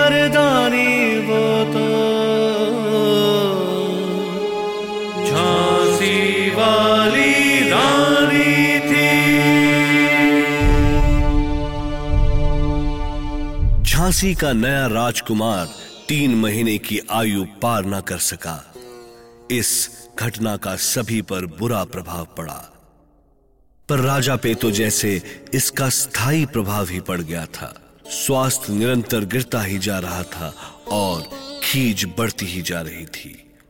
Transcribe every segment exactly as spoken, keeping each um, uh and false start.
मर्दानी वो तो झांसी वाली रानी थी। झांसी का नया राजकुमार तीन महीने की आयु पार न कर सका। इस घटना का सभी पर बुरा प्रभाव पड़ा, पर राजा पे तो जैसे इसका स्थायी प्रभाव ही पड़ गया था। स्वास्थ्य निरंतर गिरता ही जा रहा था और खीज बढ़ती ही जा रही थी।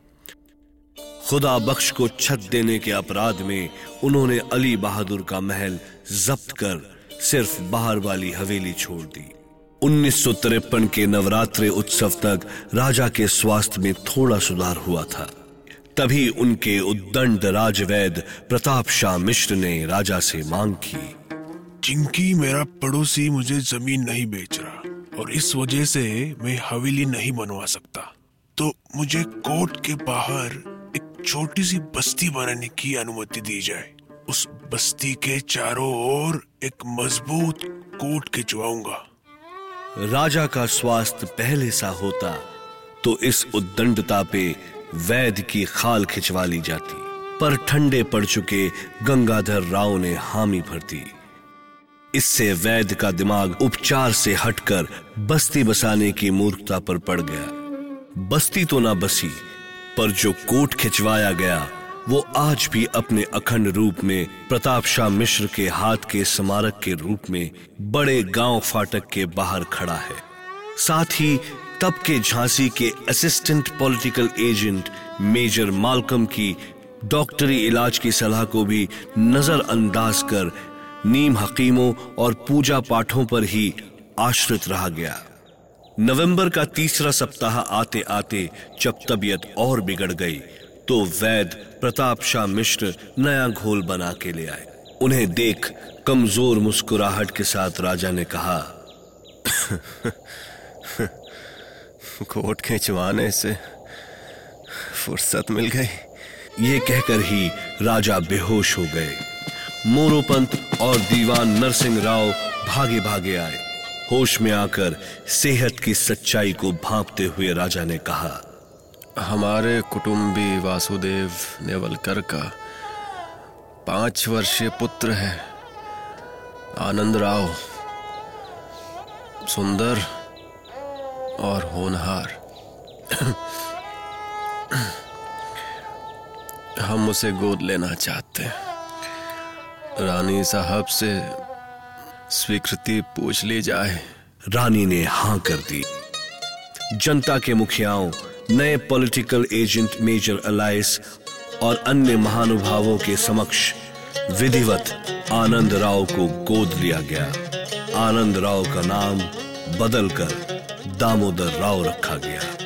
खुदा बख्श को छत देने के अपराध में उन्होंने अली बहादुर का महल जब्त कर सिर्फ बाहर वाली हवेली छोड़ दी। उन्नीस सौ तिरपन के नवरात्रि उत्सव तक राजा के स्वास्थ्य में थोड़ा सुधार हुआ था। तभी उनके उद्दंड राजवैद प्रताप शाह मिश्र ने राजा से मांग की, चिंकी मेरा पड़ोसी मुझे जमीन नहीं बेच रहा और इस वजह से मैं हवेली नहीं बनवा सकता, तो मुझे कोर्ट के बाहर एक छोटी सी बस्ती बनाने की अनुमति दी जाए। उस बस्ती के चारों ओर एक मजबूत कोर्ट खिंचवाऊंगा। राजा का स्वास्थ्य पहले सा होता तो इस उद्दंडता पे वैद्य की खाल खिंचवा ली जाती, पर ठंडे पड़ चुके गंगाधर राव ने हामी भर दी। इससे वैद्य का दिमाग उपचार से हटकर बस्ती बसाने की मूर्खता पर पड़ गया। बस्ती तो ना बसी, पर जो कोट खिंचवाया गया वो आज भी अपने अखंड रूप में प्रताप शाह मिश्र के हाथ के स्मारक के रूप में बड़े गांव फाटक के बाहर खड़ा है। साथ ही तब के झांसी के assistant political agent major Malcolm की डॉक्टरी इलाज की सलाह को भी नजरअंदाज कर नीम हकीमों और पूजा पाठों पर ही आश्रित रहा गया। नवंबर का तीसरा सप्ताह आते आते जब तबीयत और बिगड़ गई तो वैद्य प्रताप शाह मिश्र नया घोल बना के ले आए। उन्हें देख कमजोर मुस्कुराहट के साथ राजा ने कहा, कोट खिंचवाने से फुर्सत मिल गई। ये कहकर ही राजा बेहोश हो गए। मोरोपंत और दीवान नरसिंह राव भागे भागे आए। होश में आकर सेहत की सच्चाई को भांपते हुए राजा ने कहा, हमारे कुटुंबी वासुदेव नेवलकर का पांच वर्षीय पुत्र है आनंद राव, सुंदर और होनहार। हम उसे गोद लेना चाहते हैं। रानी साहब से स्वीकृति पूछ ली जाए। रानी ने हां कर दी। जनता के मुखियाओं, नए पॉलिटिकल एजेंट मेजर अलाइस और अन्य महानुभावों के समक्ष विधिवत आनंद राव को गोद लिया गया। आनंद राव का नाम बदलकर दामोदर राव रखा गया।